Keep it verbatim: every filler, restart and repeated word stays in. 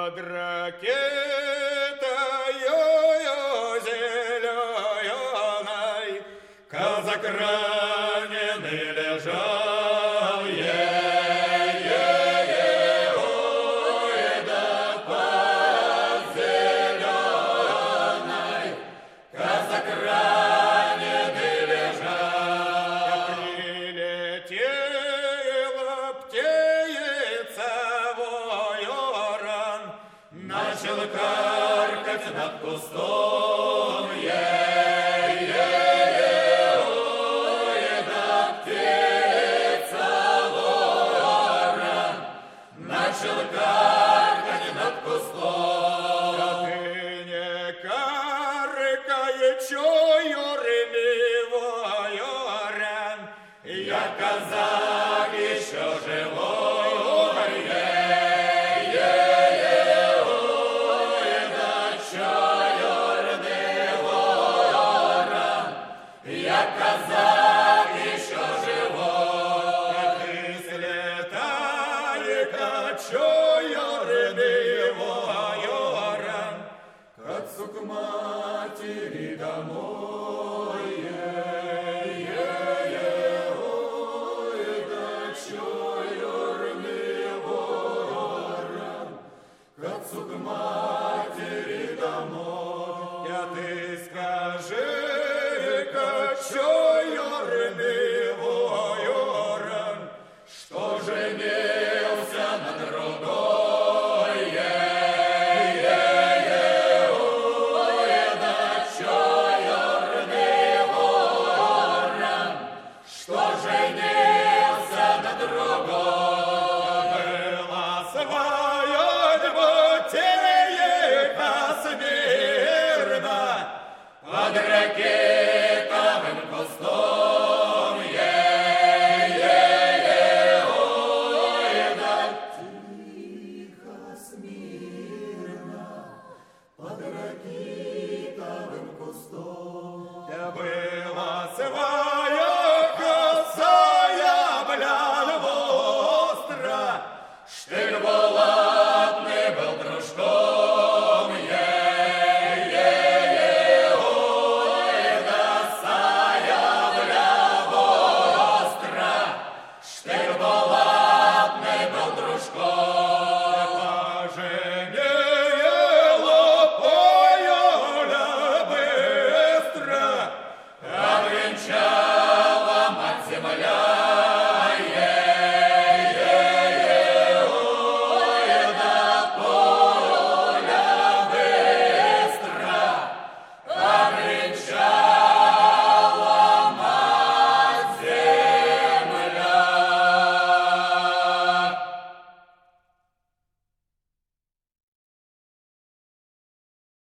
Под ракетою зеленой казак раненый лежал. Е-е-е, ой, да под зеленой казак раненый лежал. Прилетела птица ворон, начал каркать над кустом. Е-е-е, ой, да птица ворон, начал каркать над кустом. Да ты не каркай, чую ревивой оран, я казак еще живой. Е-е-е, ой, да чую ревивой оран, я казак еще живой. А ты слетай-ка, чую ревивой оран, к отцу к матери домой.